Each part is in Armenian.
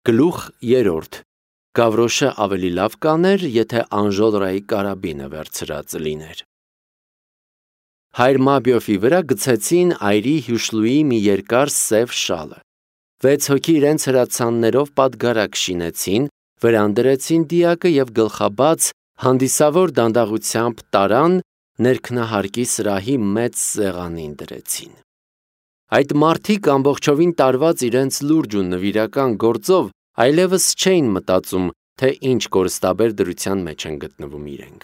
Գլուխ 3. Գավրոշը ավելի լավ կաներ, եթե Անժոլրայի կարաբինը վերցրած լիներ։ Հայր Մաբիոֆի վրա գցեցին այրի հյուշլուի մի երկար սև շալը։ 6 հոգի իրենց հրացաններով պատգարակ շինեցին, վրան դրեցին դիակը և գլխաբաց հանդիսավոր դանդաղությամբ տարան, ներքնահարկի սրահի մեծ սեղանին դրեցին։ Այդ մարդիկ ամբողջովին տարված իրենց լուրջ ու նվիրական գործով այլևս չէին մտածում, թե ինչ կորստաբեր դրության մեջ են գտնվում իրենք։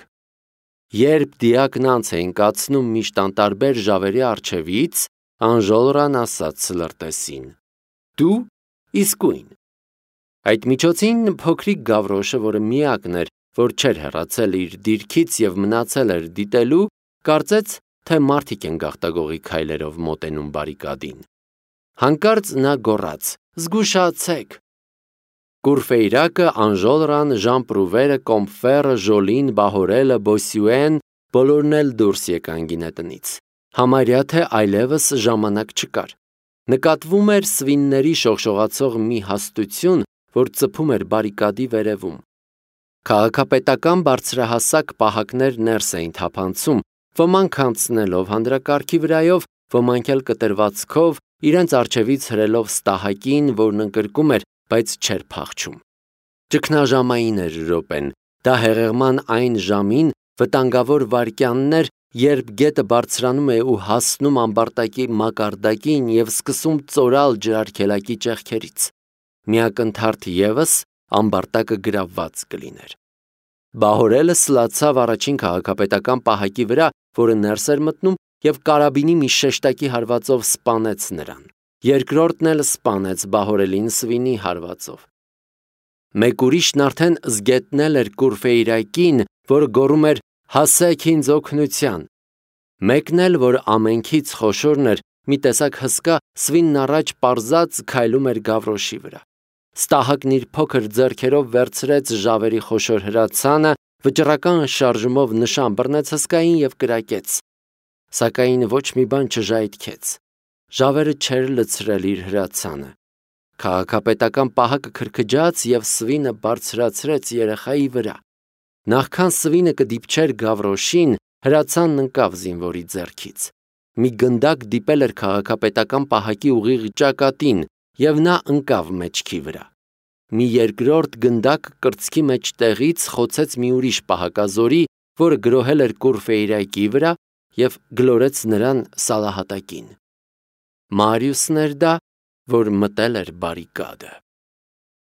Երբ դիակն անց էին կացնում միշտ անտարբեր ժավերի առջևից, Անժոլրան ասաց լրտեսին. «Դու իսկույն»։ Այդ միջոցին փոքրիկ Գավրոշը, որը միակն էր, որ չէր հեռացել իր դիրքից և մնացել էր դիտելու, կարծեց, թե մարդիկ են գաղտագողի քայլերով մոտենում բարիկադին։ Հանկարծ նա գոռաց. «Զգուշացեք»։ Կուրֆեյրակը, Անժոլրան, Ժան-Պրուվերը, Կոմֆերը, Ժոլին, Բահորելը, Բոսյուեն բոլորն էլ դուրս եկան գինետնից։ Համարյա թե այլևս ժամանակ չկար։ Նկատվում էր սվինների շողշողացող մի հաստություն, որ ծփում էր բարիկադի վերևում։ Քաղաքապետական բարձրահասակ պահակներ ներս էին թափանցում, ոմանք անցնելով հանդրակարգի վրայով, ոմանք էլ կտրվածքով, իրենց առջևից հրելով ստահակին, որն ընկրկում էր, բայց չէր փախչում։ Ճգնաժամային էր րոպեն, դա հեղեղման այն ժամին վտանգավոր վայրկյանն էր, երբ գետը բարձրանում է ու հասնում ամբարտակի մակարդակին և սկսում ծորալ ջրարգելակի ճեղքերից։ Մի ակնթարթ ևս ամբարտակը գրավված կլիներ։ Բահորելը սլացավ առաջին քաղաքապետական պահակի վրա, որը ներս էր մտնում, և կարաբինի մի շեշտակի հարվածով սպանեց նրան։ Երկրորդն էլ սպանեց Բահորելին սվինի հարվածով։ Մեկ ուրիշն արդեն զգետնել էր Կուրֆեյրակին, որը գոռում էր. «Հասեք ինձ օգնության»։ Մեկն էլ, որ ամենքից խոշորն էր, մի տեսակ հսկա, սվինն առաջ պարզած քայլում էր Գավրոշի վրա։ Ստահակն իր փոքր ձեռքերով վերցրեց ժավերի խոշոր հրացանը, վճռական շարժումով նշան բռնեց հսկային և կրակեց։ Սակայն ոչ մի բան չժայթքեց։ Ժավերը չէր լցրել իր հրացանը։ Քաղաքապետական պահակը քրքջաց և սվինը բարձրացրեց երեխայի վրա։ Նախքան սվինը կդիպչեր Գավրոշին, հրացանն ընկավ զինվորի ձեռքից։ Մի գնդակ դիպել էր քաղաքապետական պահակի ուղիղ ճակատին, և նա ընկավ մեջքի վրա։ Մի երկրորդ գնդակ կրծքի մեջտեղից խոցեց մի ուրիշ պահակազորի, որը գրոհել էր Կուրֆեյրակի վրա և գլորեց նրան սալահատակին։ Մարիուսն էր դա, որ մտել էր բարիկադը։